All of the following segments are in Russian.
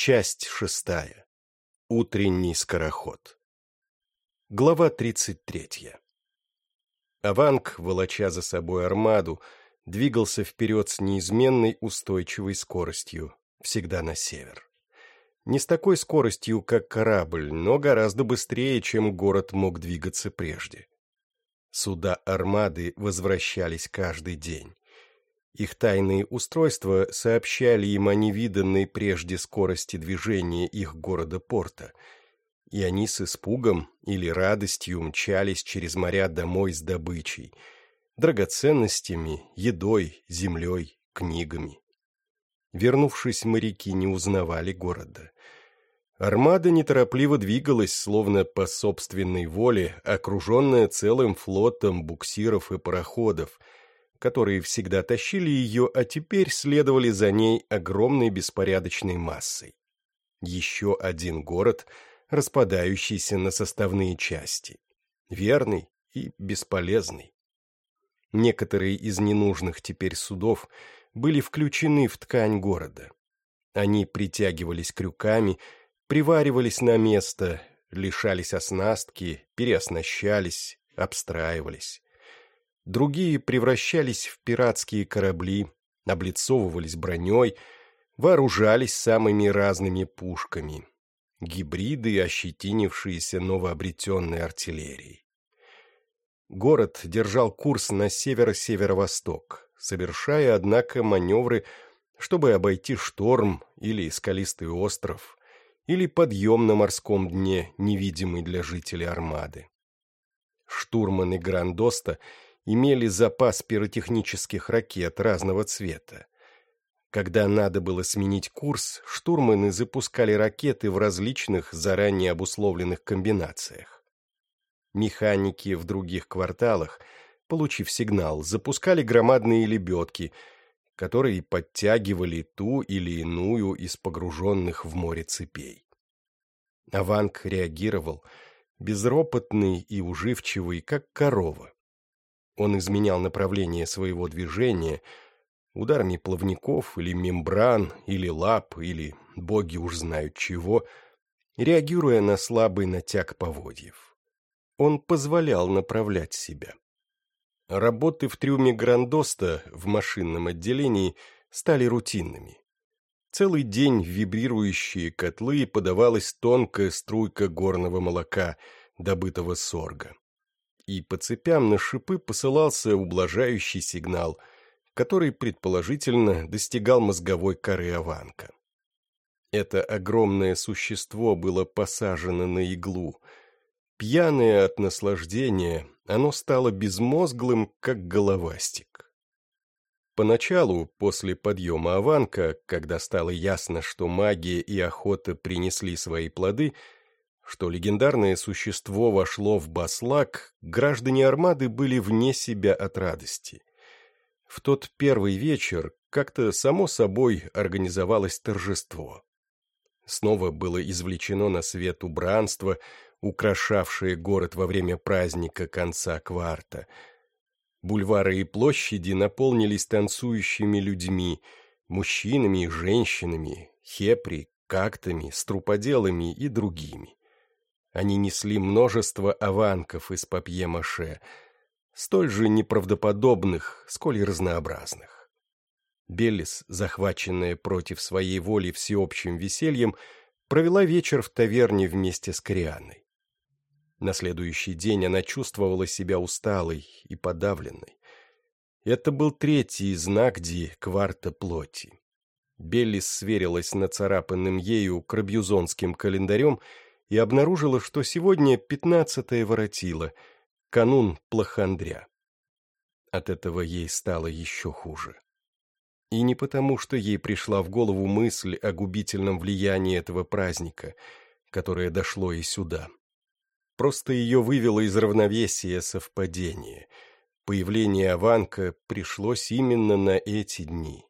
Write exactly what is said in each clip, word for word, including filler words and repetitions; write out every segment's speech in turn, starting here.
Часть шестая. Утренний скороход. Глава тридцать третья. Аванг, волоча за собой армаду, двигался вперед с неизменной устойчивой скоростью, всегда на север. Не с такой скоростью, как корабль, но гораздо быстрее, чем город мог двигаться прежде. Суда армады возвращались каждый день. Их тайные устройства сообщали им о невиданной прежде скорости движения их города-порта, и они с испугом или радостью мчались через моря домой с добычей, драгоценностями, едой, землей, книгами. Вернувшись, моряки не узнавали города. Армада неторопливо двигалась, словно по собственной воле, окруженная целым флотом буксиров и пароходов, которые всегда тащили ее, а теперь следовали за ней огромной беспорядочной массой. Еще один город, распадающийся на составные части, верный и бесполезный. Некоторые из ненужных теперь судов были включены в ткань города. Они притягивались крюками, приваривались на место, лишались оснастки, переоснащались, обстраивались. Другие превращались в пиратские корабли, облицовывались броней, вооружались самыми разными пушками, гибриды, ощетинившиеся новообретенной артиллерией. Город держал курс на северо-северо-восток, совершая, однако, маневры, чтобы обойти шторм или скалистый остров, или подъем на морском дне, невидимый для жителей армады. Штурманы Грандоста имели запас пиротехнических ракет разного цвета. Когда надо было сменить курс, штурманы запускали ракеты в различных заранее обусловленных комбинациях. Механики в других кварталах, получив сигнал, запускали громадные лебедки, которые подтягивали ту или иную из погруженных в море цепей. Аванг реагировал, безропотный и уживчивый, как корова. Он изменял направление своего движения ударами плавников или мембран, или лап, или боги уж знают чего, реагируя на слабый натяг поводьев. Он позволял направлять себя. Работы в трюме Грандоста в машинном отделении стали рутинными. Целый день в вибрирующие котлы подавалась тонкая струйка горного молока, добытого сорга. И по цепям на шипы посылался ублажающий сигнал, который, предположительно, достигал мозговой коры Аванга. Это огромное существо было посажено на иглу. Пьяное от наслаждения, оно стало безмозглым, как головастик. Поначалу, после подъема Аванга, когда стало ясно, что магия и охота принесли свои плоды, что легендарное существо вошло в Баслак, граждане армады были вне себя от радости. В тот первый вечер как-то само собой организовалось торжество. Снова было извлечено на свет убранство, украшавшее город во время праздника конца кварта. Бульвары и площади наполнились танцующими людьми, мужчинами и женщинами, хепри, кактами, струподелами и другими. Они несли множество аванков из папье-маше, столь же неправдоподобных, сколь и разнообразных. Беллис, захваченная против своей воли всеобщим весельем, провела вечер в таверне вместе с Корианной. На следующий день она чувствовала себя усталой и подавленной. Это был третий знак Ди кварта плоти. Беллис сверилась с нацарапанным ею крабьюзонским календарем и обнаружила, что сегодня пятнадцатое воротило, канун Плохандря. От этого ей стало еще хуже. И не потому, что ей пришла в голову мысль о губительном влиянии этого праздника, которое дошло и сюда. Просто ее вывело из равновесия совпадение. Появление Аванга пришлось именно на эти дни.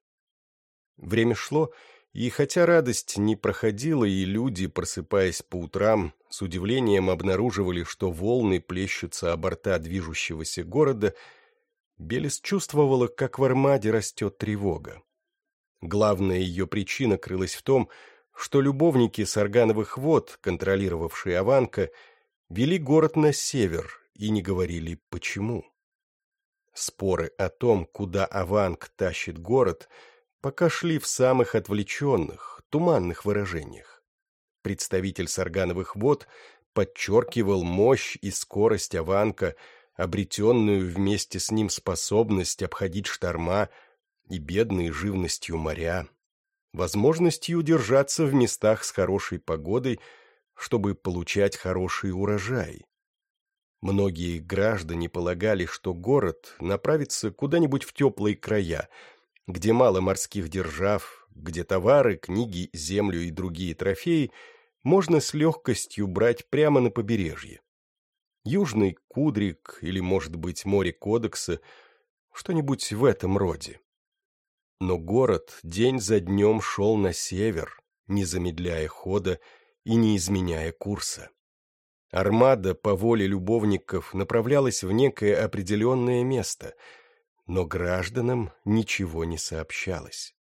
Время шло, и хотя радость не проходила, и люди, просыпаясь по утрам, с удивлением обнаруживали, что волны плещутся о борта движущегося города, Беллис чувствовала, как в армаде растет тревога. Главная ее причина крылась в том, что любовники Саргановых вод, контролировавшие Аванка, вели город на север и не говорили почему. Споры о том, куда Аванк тащит город, пока шли в самых отвлеченных, туманных выражениях. Представитель Саргановых вод подчеркивал мощь и скорость Аванка, обретенную вместе с ним способность обходить шторма и бедные живностью моря, возможностью удержаться в местах с хорошей погодой, чтобы получать хороший урожай. Многие граждане полагали, что город направится куда-нибудь в теплые края, где мало морских держав, где товары, книги, землю и другие трофеи можно с легкостью брать прямо на побережье. Южный Кудрик или, может быть, море Кодекса, что-нибудь в этом роде. Но город день за днем шел на север, не замедляя хода и не изменяя курса. Армада по воле любовников направлялась в некое определенное место, но гражданам ничего не сообщалось.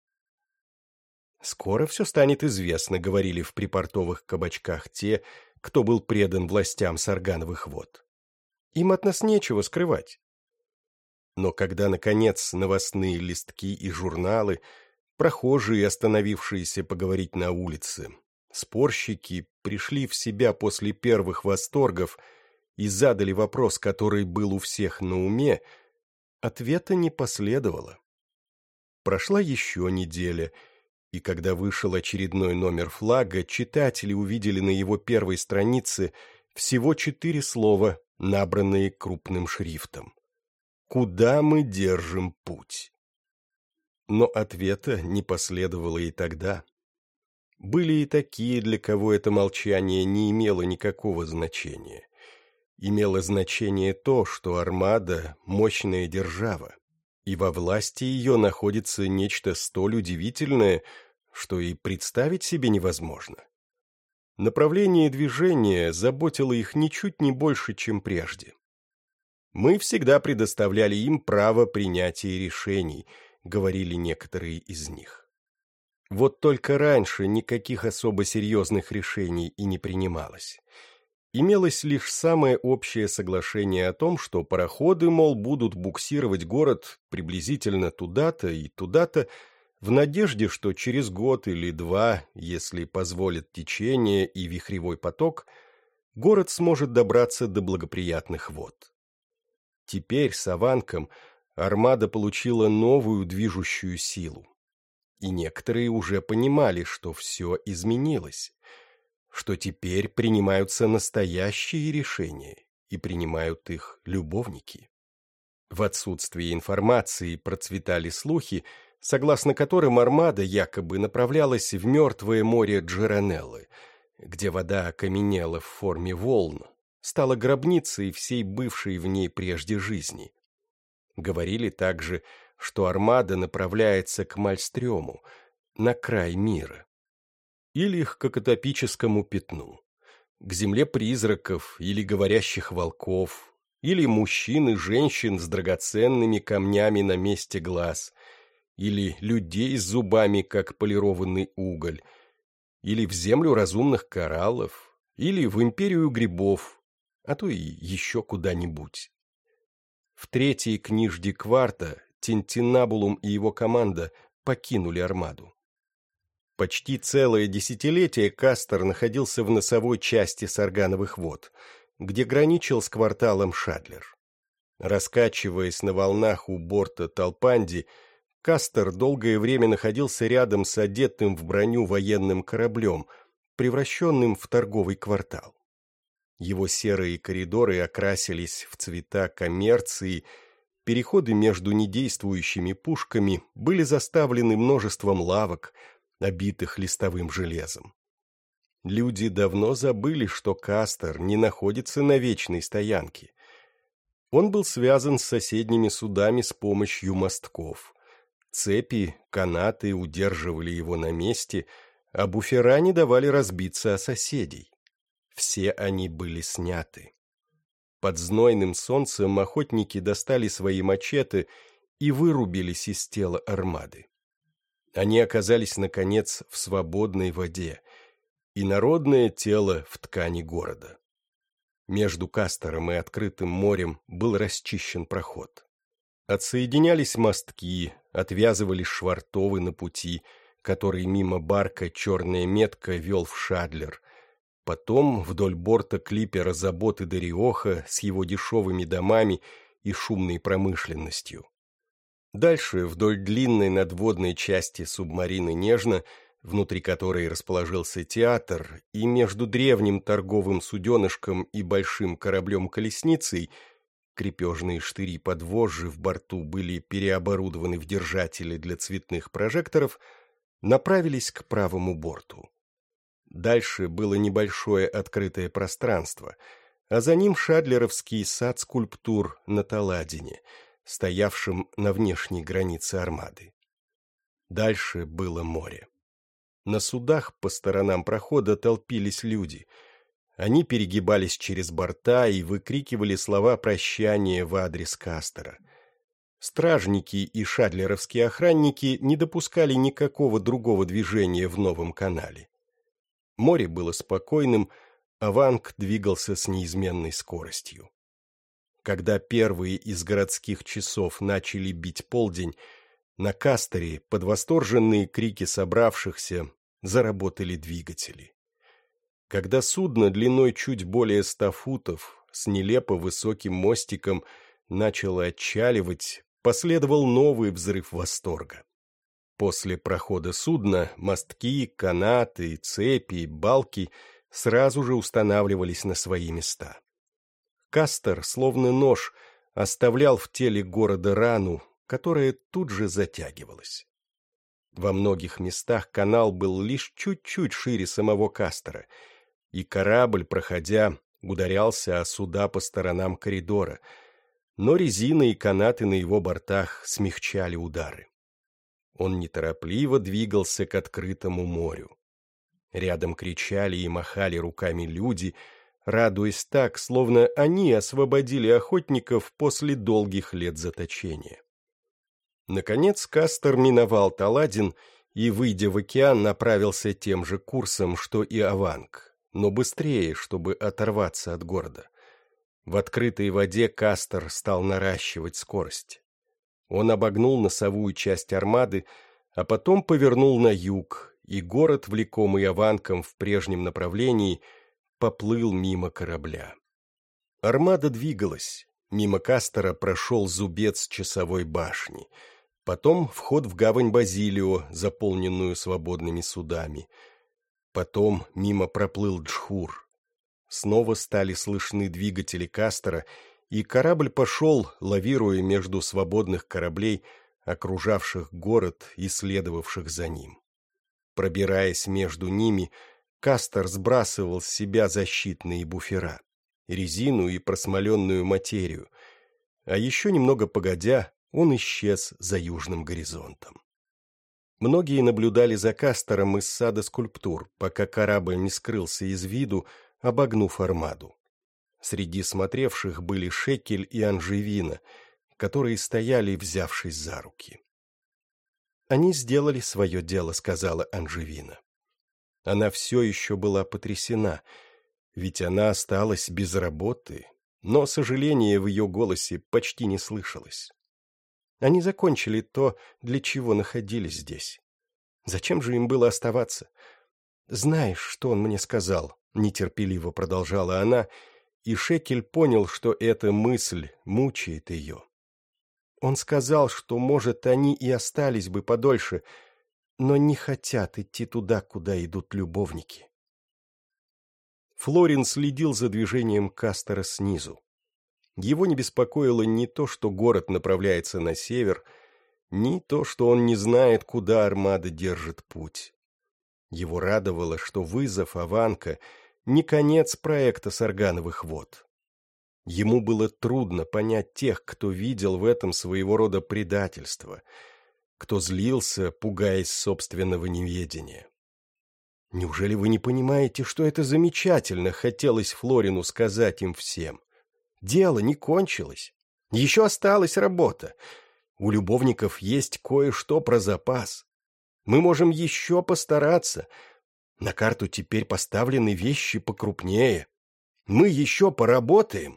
«Скоро все станет известно», — говорили в припортовых кабачках те, кто был предан властям Саргановых вод. «Им от нас нечего скрывать». Но когда, наконец, новостные листки и журналы, прохожие, остановившиеся поговорить на улице, спорщики пришли в себя после первых восторгов и задали вопрос, который был у всех на уме, ответа не последовало. Прошла еще неделя, и когда вышел очередной номер «Флага», читатели увидели на его первой странице всего четыре слова, набранные крупным шрифтом. «Куда мы держим путь?» Но ответа не последовало и тогда. Были и такие, для кого это молчание не имело никакого значения. Имело значение то, что Армада – мощная держава, и во власти ее находится нечто столь удивительное, что и представить себе невозможно. Направление движения заботило их ничуть не больше, чем прежде. «Мы всегда предоставляли им право принятия решений», — говорили некоторые из них. Вот только раньше никаких особо серьезных решений и не принималось. Имелось лишь самое общее соглашение о том, что пароходы, мол, будут буксировать город приблизительно туда-то и туда-то, в надежде, что через год или два, если позволит течение и вихревой поток, город сможет добраться до благоприятных вод. Теперь с Аванком Армада получила новую движущую силу. И некоторые уже понимали, что все изменилось, что теперь принимаются настоящие решения, и принимают их любовники. В отсутствие информации процветали слухи, согласно которым Армада якобы направлялась в мертвое море Джеранеллы, где вода окаменела в форме волн, стала гробницей всей бывшей в ней прежде жизни. Говорили также, что Армада направляется к Мальстрёму, на край мира. Или к Кокотопическому пятну, к земле призраков или говорящих волков, или мужчин и женщин с драгоценными камнями на месте глаз, или людей с зубами, как полированный уголь, или в землю разумных кораллов, или в империю грибов, а то и еще куда-нибудь. В третьей книжде кварта Тинтиннабулум и его команда покинули Армаду. Почти целое десятилетие Кастор находился в носовой части Саргановых вод, где граничил с кварталом Шадлер. Раскачиваясь на волнах у борта Талпанди, Кастор долгое время находился рядом с одетым в броню военным кораблем, превращенным в торговый квартал. Его серые коридоры окрасились в цвета коммерции, переходы между недействующими пушками были заставлены множеством лавок, обитых листовым железом. Люди давно забыли, что Кастор не находится на вечной стоянке. Он был связан с соседними судами с помощью мостков. Цепи, канаты удерживали его на месте, а буфера не давали разбиться о соседей. Все они были сняты. Под знойным солнцем охотники достали свои мачете и вырубились из тела Армады. Они оказались, наконец, в свободной воде, и народное тело в ткани города. Между Кастором и открытым морем был расчищен проход. Отсоединялись мостки, отвязывались швартовы на пути, который мимо барка «Черная метка» вел в Шадлер. Потом вдоль борта клипера «Забот» и «Дариоха» с его дешевыми домами и шумной промышленностью. Дальше вдоль длинной надводной части субмарины «Нежно», внутри которой расположился театр, и между древним торговым суденышком и большим кораблем-колесницей крепежные штыри подвожжи в борту были переоборудованы в держатели для цветных прожекторов, направились к правому борту. Дальше было небольшое открытое пространство, а за ним шадлеровский сад скульптур на Таладине, стоявшим на внешней границе армады. Дальше было море. На судах по сторонам прохода толпились люди. Они перегибались через борта и выкрикивали слова прощания в адрес Кастора. Стражники и шадлеровские охранники не допускали никакого другого движения в новом канале. Море было спокойным, а Ванг двигался с неизменной скоростью. Когда первые из городских часов начали бить полдень, на Касторе, под восторженные крики собравшихся, заработали двигатели. Когда судно длиной чуть более ста футов с нелепо высоким мостиком начало отчаливать, последовал новый взрыв восторга. После прохода судна мостки, канаты, цепи, балки сразу же устанавливались на свои места. Кастор, словно нож, оставлял в теле города рану, которая тут же затягивалась. Во многих местах канал был лишь чуть-чуть шире самого Кастора, и корабль, проходя, ударялся о суда по сторонам коридора, но резина и канаты на его бортах смягчали удары. Он неторопливо двигался к открытому морю. Рядом кричали и махали руками люди, радуясь так, словно они освободили охотников после долгих лет заточения. Наконец Кастор миновал Таладин и, выйдя в океан, направился тем же курсом, что и Аванг, но быстрее, чтобы оторваться от города. В открытой воде Кастор стал наращивать скорость. Он обогнул носовую часть армады, а потом повернул на юг, и город, влекомый Аванком в прежнем направлении, поплыл мимо корабля. Армада двигалась. Мимо Кастора прошел зубец часовой башни. Потом вход в гавань Базилио, заполненную свободными судами. Потом мимо проплыл Джхур. Снова стали слышны двигатели Кастора, и корабль пошел, лавируя между свободных кораблей, окружавших город и следовавших за ним. Пробираясь между ними, Кастор сбрасывал с себя защитные буфера, резину и просмоленную материю, а еще немного погодя, он исчез за южным горизонтом. Многие наблюдали за Кастором из сада скульптур, пока корабль не скрылся из виду, обогнув армаду. Среди смотревших были Шекель и Анжевина, которые стояли, взявшись за руки. «Они сделали свое дело», — сказала Анжевина. Она все еще была потрясена, ведь она осталась без работы, но сожаление в ее голосе почти не слышалось. Они закончили то, для чего находились здесь. Зачем же им было оставаться? «Знаешь, что он мне сказал?» — нетерпеливо продолжала она, и Шекель понял, что эта мысль мучает ее. Он сказал, что, может, они и остались бы подольше, но не хотят идти туда, куда идут любовники. Флорин следил за движением Кастора снизу. Его не беспокоило ни то, что город направляется на север, ни то, что он не знает, куда армада держит путь. Его радовало, что вызов Аванка не конец проекта Саргановых вод. Ему было трудно понять тех, кто видел в этом своего рода предательство, кто злился, пугаясь собственного неведения. «Неужели вы не понимаете, что это замечательно?» — хотелось Флорину сказать им всем. «Дело не кончилось. Еще осталась работа. У любовников есть кое-что про запас. Мы можем еще постараться. На карту теперь поставлены вещи покрупнее. Мы еще поработаем».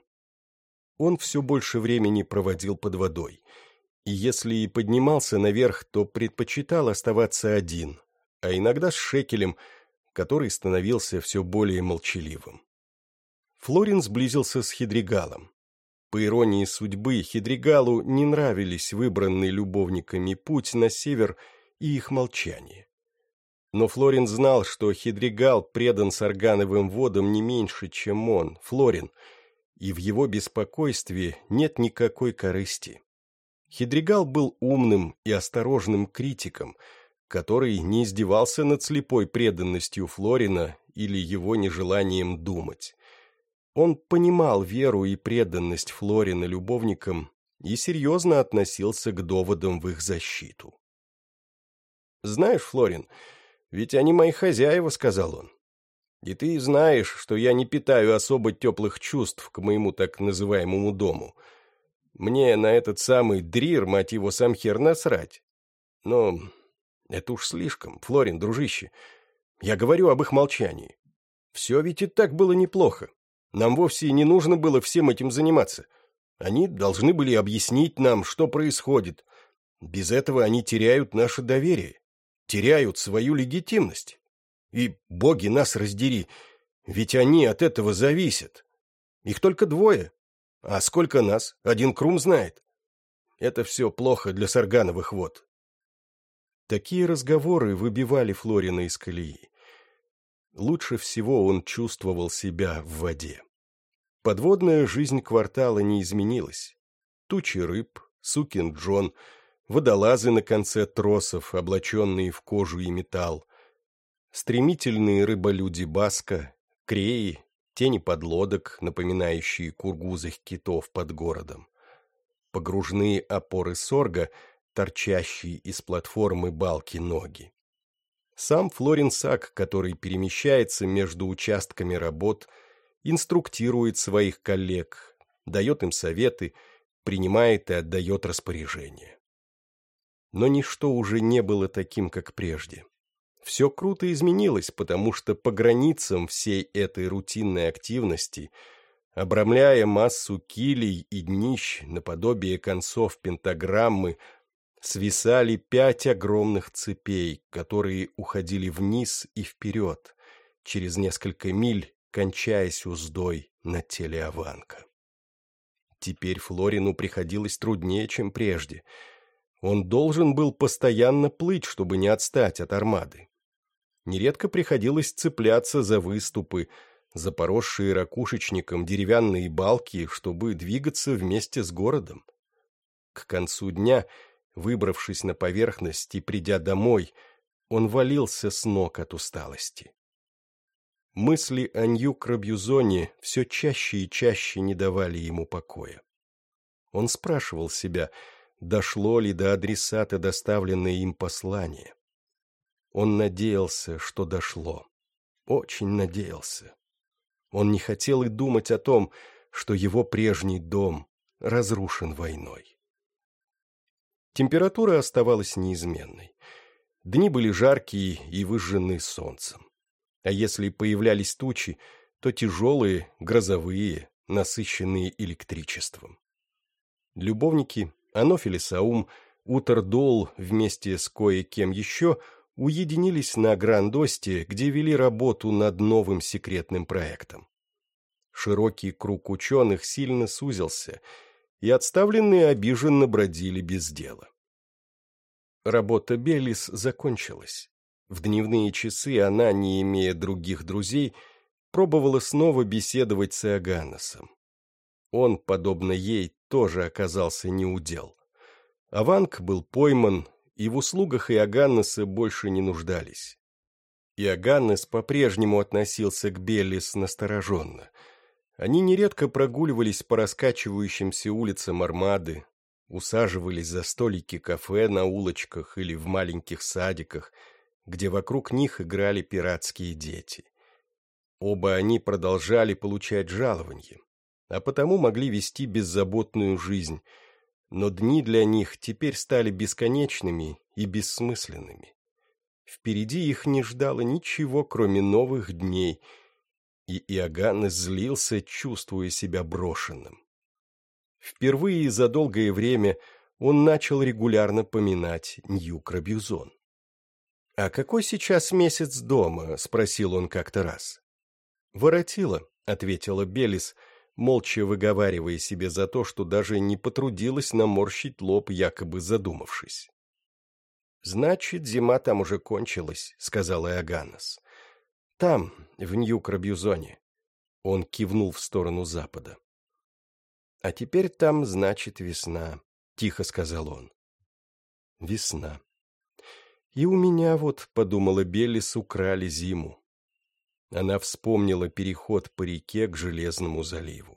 Он все больше времени проводил под водой. И если и поднимался наверх, то предпочитал оставаться один, а иногда с Шекелем, который становился все более молчаливым. Флорин сблизился с Хидригалом. По иронии судьбы, Хидригалу не нравились выбранный любовниками путь на север и их молчание. Но Флорин знал, что Хидригал предан Саргановым водам не меньше, чем он, Флорин, и в его беспокойстве нет никакой корысти. Хидригал был умным и осторожным критиком, который не издевался над слепой преданностью Флорина или его нежеланием думать. Он понимал веру и преданность Флорина любовникам и серьезно относился к доводам в их защиту. «Знаешь, Флорин, ведь они мои хозяева», — сказал он. «И ты знаешь, что я не питаю особо теплых чувств к моему так называемому дому. Мне на этот самый Дрир, мать его, сам хер насрать. Но это уж слишком, Флорин, дружище. Я говорю об их молчании. Все ведь и так было неплохо. Нам вовсе не нужно было всем этим заниматься. Они должны были объяснить нам, что происходит. Без этого они теряют наше доверие, теряют свою легитимность. И, боги, нас раздери, ведь они от этого зависят. Их только двое. А сколько нас, один Крум знает. Это все плохо для Саргановых вод». Такие разговоры выбивали Флорина из колеи. Лучше всего он чувствовал себя в воде. Подводная жизнь квартала не изменилась. Тучи рыб, сукин Джон, водолазы на конце тросов, облаченные в кожу и металл, стремительные рыболюди Баска, креи, тени подлодок, напоминающие кургузых китов под городом, погружные опоры сорга, торчащие из платформы балки ноги. Сам Флорин Сак, который перемещается между участками работ, инструктирует своих коллег, дает им советы, принимает и отдает распоряжения. Но ничто уже не было таким, как прежде. Все круто изменилось, потому что по границам всей этой рутинной активности, обрамляя массу килей и днищ наподобие концов пентаграммы, свисали пять огромных цепей, которые уходили вниз и вперед, через несколько миль, кончаясь уздой на теле Аванка. Теперь Флорину приходилось труднее, чем прежде. Он должен был постоянно плыть, чтобы не отстать от армады. Нередко приходилось цепляться за выступы, за поросшие ракушечником деревянные балки, чтобы двигаться вместе с городом. К концу дня, выбравшись на поверхность и придя домой, он валился с ног от усталости. Мысли о Нью-Крабьюзоне все чаще и чаще не давали ему покоя. Он спрашивал себя, дошло ли до адресата доставленное им послание. Он надеялся, что дошло. Очень надеялся. Он не хотел и думать о том, что его прежний дом разрушен войной. Температура оставалась неизменной. Дни были жаркие и выжженные солнцем. А если появлялись тучи, то тяжелые, грозовые, насыщенные электричеством. Любовники, Анофель и Саум, Утер-Дол вместе с кое-кем еще уединились на Гранд-Осте, где вели работу над новым секретным проектом. Широкий круг ученых сильно сузился, и отставленные обиженно бродили без дела. Работа Беллис закончилась. В дневные часы она, не имея других друзей, пробовала снова беседовать с Иоганнесом. Он, подобно ей, тоже оказался неудел. Аванк был пойман, и в услугах Иоганнеса больше не нуждались. Иоганнес по-прежнему относился к Беллис настороженно. Они нередко прогуливались по раскачивающимся улицам Армады, усаживались за столики кафе на улочках или в маленьких садиках, где вокруг них играли пиратские дети. Оба они продолжали получать жалованье, а потому могли вести беззаботную жизнь, но дни для них теперь стали бесконечными и бессмысленными. Впереди их не ждало ничего, кроме новых дней, и Иоганнес злился, чувствуя себя брошенным. Впервые за долгое время он начал регулярно поминать Нью-Крабюзон. «А какой сейчас месяц дома?» — спросил он как-то раз. «Воротила», — ответила Белис, молча выговаривая себе за то, что даже не потрудилась наморщить лоб, якобы задумавшись. «Значит, зима там уже кончилась», — сказал Иоганнес. «Там, в Нью-Крабюзоне». Он кивнул в сторону запада. «А теперь там, значит, весна», — тихо сказал он. «Весна. И у меня вот, — подумала Белис, — украли зиму». Она вспомнила переход по реке к Железному заливу.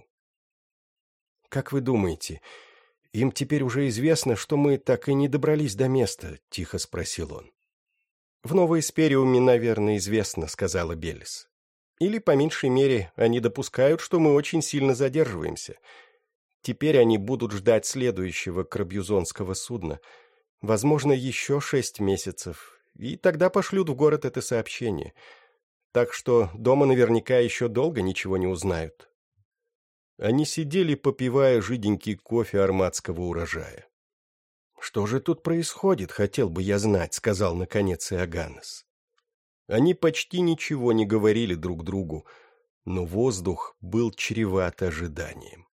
«Как вы думаете, им теперь уже известно, что мы так и не добрались до места?» — тихо спросил он. «В Новой Спериуме, наверное, известно», — сказала Белис. «Или, по меньшей мере, они допускают, что мы очень сильно задерживаемся. Теперь они будут ждать следующего крабюзонского судна, возможно, еще шесть месяцев, и тогда пошлют в город это сообщение. Так что дома наверняка еще долго ничего не узнают». Они сидели, попивая жиденький кофе арматского урожая. «Что же тут происходит, хотел бы я знать», — сказал наконец Иоганнес. Они почти ничего не говорили друг другу, но воздух был чреват ожиданием.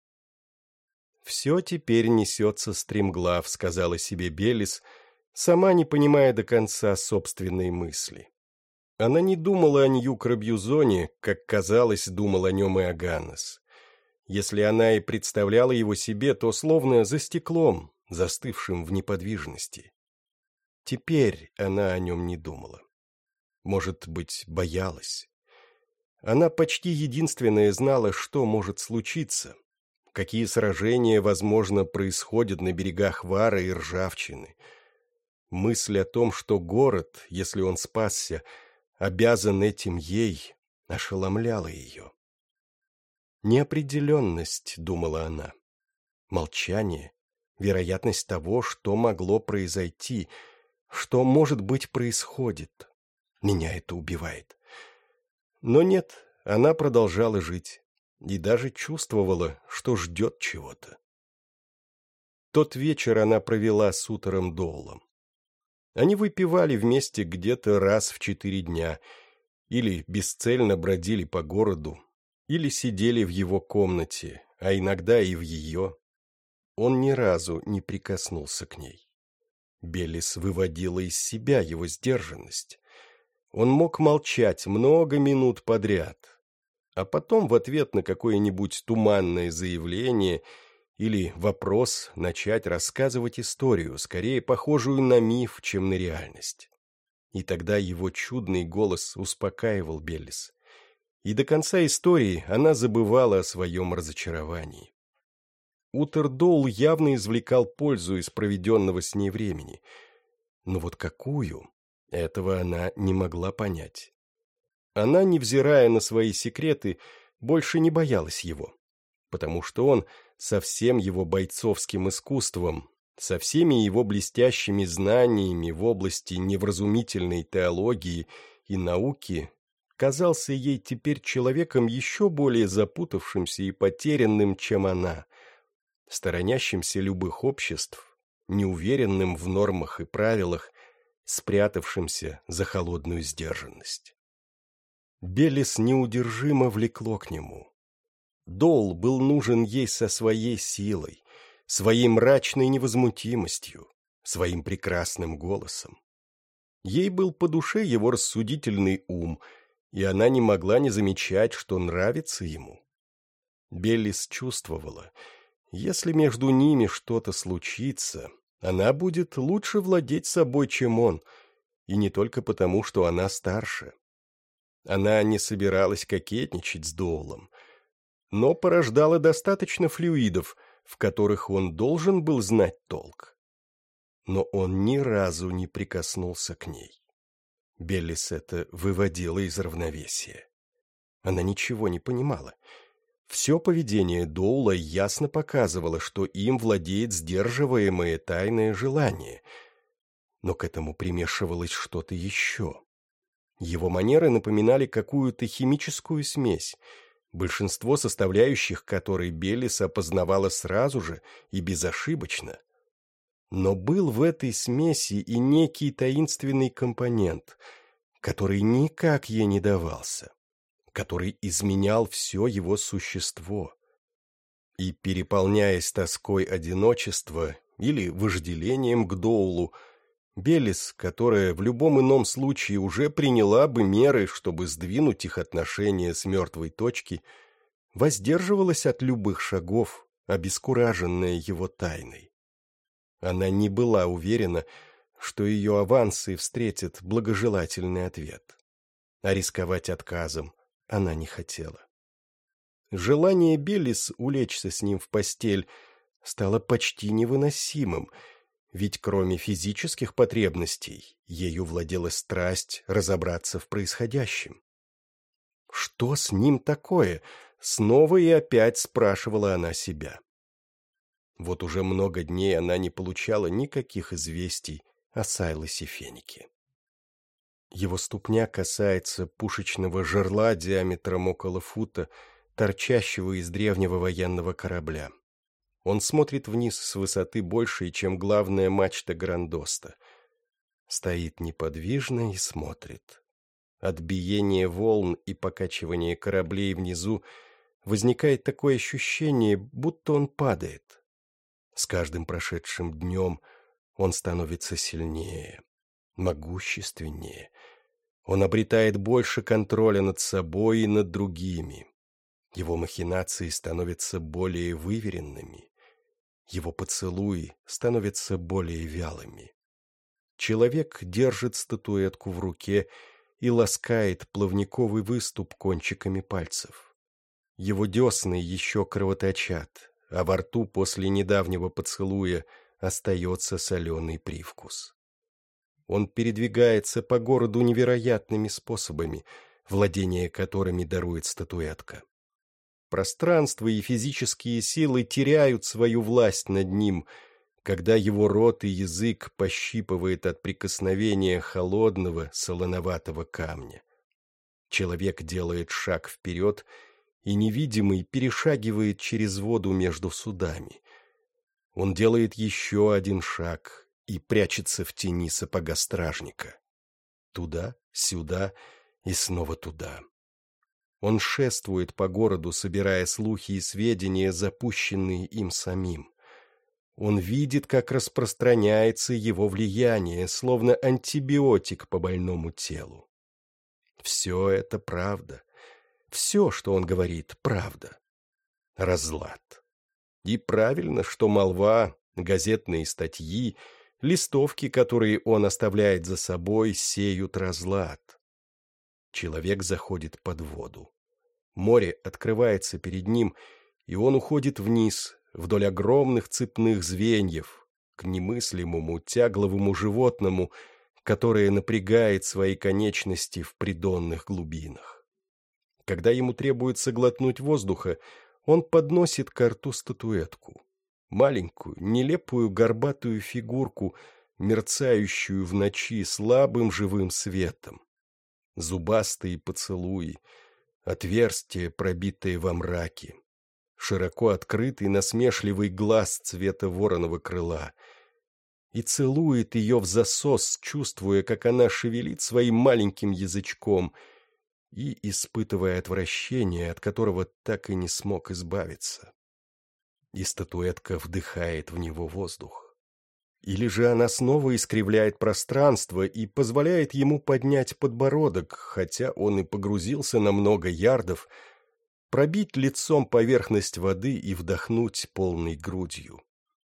«Все теперь несется стремглав», — сказала себе Белис, сама не понимая до конца собственной мысли. Она не думала о Нью-Крабюзоне, как, казалось, думал о нем Иоганнес. Если она и представляла его себе, то словно за стеклом, застывшим в неподвижности. Теперь она о нем не думала. Может быть, боялась. Она почти единственная знала, что может случиться, какие сражения, возможно, происходят на берегах Вара и Ржавчины. Мысль о том, что город, если он спасся, обязан этим ей, ошеломляла ее. «Неопределенность», — думала она, — «молчание, вероятность того, что могло произойти, что, может быть, происходит. Меня это убивает». Но нет, она продолжала жить и даже чувствовала, что ждет чего-то. Тот вечер она провела с Утером Доулом. Они выпивали вместе где-то раз в четыре дня, или бесцельно бродили по городу, или сидели в его комнате, а иногда и в ее. Он ни разу не прикоснулся к ней. Белис выводила из себя его сдержанность. Он мог молчать много минут подряд, а потом в ответ на какое-нибудь туманное заявление или вопрос начать рассказывать историю, скорее похожую на миф, чем на реальность. И тогда его чудный голос успокаивал Белис. И до конца истории она забывала о своем разочаровании. Утер Доул явно извлекал пользу из проведенного с ней времени. Но вот какую, этого она не могла понять. Она, невзирая на свои секреты, больше не боялась его, потому что он со всем его бойцовским искусством, со всеми его блестящими знаниями в области невразумительной теологии и науки казался ей теперь человеком еще более запутавшимся и потерянным, чем она, сторонящимся любых обществ, неуверенным в нормах и правилах, спрятавшимся за холодную сдержанность. Белис неудержимо влекло к нему. Доул был нужен ей со своей силой, своей мрачной невозмутимостью, своим прекрасным голосом. Ей был по душе его рассудительный ум, и она не могла не замечать, что нравится ему. Белис чувствовала, если между ними что-то случится, она будет лучше владеть собой, чем он, и не только потому, что она старше. Она не собиралась кокетничать с Доулом, но порождала достаточно флюидов, в которых он должен был знать толк. Но он ни разу не прикоснулся к ней. Белис это выводило из равновесия. Она ничего не понимала. Все поведение Доула ясно показывало, что им владеет сдерживаемое тайное желание. Но к этому примешивалось что-то еще. Его манеры напоминали какую-то химическую смесь, большинство составляющих которой Беллис опознавала сразу же и безошибочно. Но был в этой смеси и некий таинственный компонент, который никак ей не давался, который изменял все его существо. И, переполняясь тоской одиночества или вожделением к Доулу, Беллис, которая в любом ином случае уже приняла бы меры, чтобы сдвинуть их отношения с мертвой точки, воздерживалась от любых шагов, обескураженная его тайной. Она не была уверена, что ее авансы встретят благожелательный ответ. А рисковать отказом она не хотела. Желание Беллис улечься с ним в постель стало почти невыносимым, ведь кроме физических потребностей ею владела страсть разобраться в происходящем. Что с ним такое? Снова и опять спрашивала она себя. Вот уже много дней она не получала никаких известий о Сайлосе Фенике. Его ступня касается пушечного жерла диаметром около фута, торчащего из древнего военного корабля. Он смотрит вниз с высоты большей, чем главная мачта Грандоста. Стоит неподвижно и смотрит. От биения волн и покачивания кораблей внизу возникает такое ощущение, будто он падает. С каждым прошедшим днем он становится сильнее, могущественнее. Он обретает больше контроля над собой и над другими. Его махинации становятся более выверенными. Его поцелуи становятся более вялыми. Человек держит статуэтку в руке и ласкает плавниковый выступ кончиками пальцев. Его десны еще кровоточат, а во рту после недавнего поцелуя остается соленый привкус. Он передвигается по городу невероятными способами, владение которыми дарует статуэтка. Пространство и физические силы теряют свою власть над ним, когда его рот и язык пощипывает от прикосновения холодного солоноватого камня. Человек делает шаг вперед, и невидимый перешагивает через воду между судами. Он делает еще один шаг и прячется в тени сапога стражника. Туда, сюда и снова туда. Он шествует по городу, собирая слухи и сведения, запущенные им самим. Он видит, как распространяется его влияние, словно антибиотик по больному телу. Все это правда. Все, что он говорит, правда. Разлад. И правильно, что молва, газетные статьи, листовки, которые он оставляет за собой, сеют разлад. Человек заходит под воду. Море открывается перед ним, и он уходит вниз, вдоль огромных цепных звеньев, к немыслимому тягловому животному, которое напрягает свои конечности в придонных глубинах. Когда ему требуется глотнуть воздуха, он подносит ко рту статуэтку, маленькую, нелепую горбатую фигурку, мерцающую в ночи слабым живым светом. Зубастые поцелуи, отверстие, пробитое во мраке, широко открытый насмешливый глаз цвета вороного крыла, и целует ее в засос, чувствуя, как она шевелит своим маленьким язычком и испытывая отвращение, от которого так и не смог избавиться. И статуэтка вдыхает в него воздух. Или же она снова искривляет пространство и позволяет ему поднять подбородок, хотя он и погрузился на много ярдов, пробить лицом поверхность воды и вдохнуть полной грудью.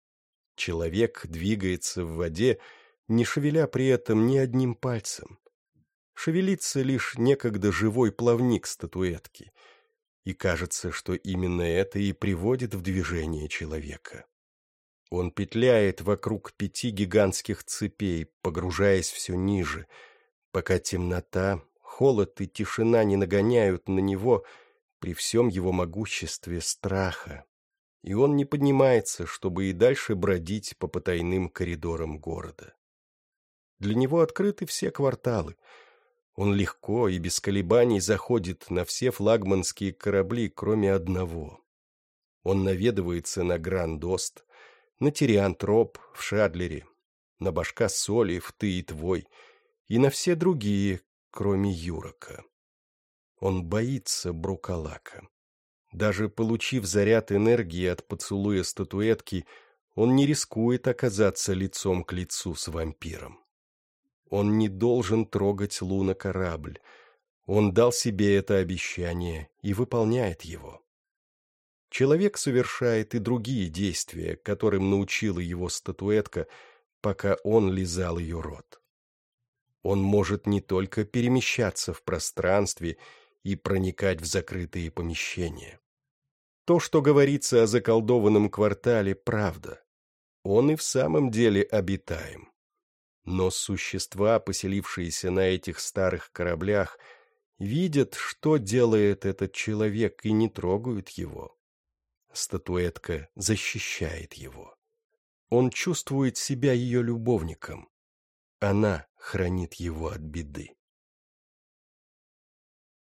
Человек двигается в воде, не шевеля при этом ни одним пальцем. Шевелится лишь некогда живой плавник статуэтки, и кажется, что именно это и приводит в движение человека. Он петляет вокруг пяти гигантских цепей, погружаясь все ниже, пока темнота, холод и тишина не нагоняют на него при всем его могуществе страха, и он не поднимается, чтобы и дальше бродить по потайным коридорам города. Для него открыты все кварталы. Он легко и без колебаний заходит на все флагманские корабли, кроме одного. Он наведывается на Гранд-Ост, на Тириантроп в Шадлере, на Башка-Соли в Ты и Твой, и на все другие, кроме Юрока. Он боится Брукалака. Даже получив заряд энергии от поцелуя статуэтки, он не рискует оказаться лицом к лицу с вампиром. Он не должен трогать Луна-корабль. Он дал себе это обещание и выполняет его. Человек совершает и другие действия, которым научила его статуэтка, пока он лизал ее рот. Он может не только перемещаться в пространстве и проникать в закрытые помещения. То, что говорится о заколдованном квартале, правда. Он и в самом деле обитаем. Но существа, поселившиеся на этих старых кораблях, видят, что делает этот человек, и не трогают его. Статуэтка защищает его. Он чувствует себя ее любовником. Она хранит его от беды.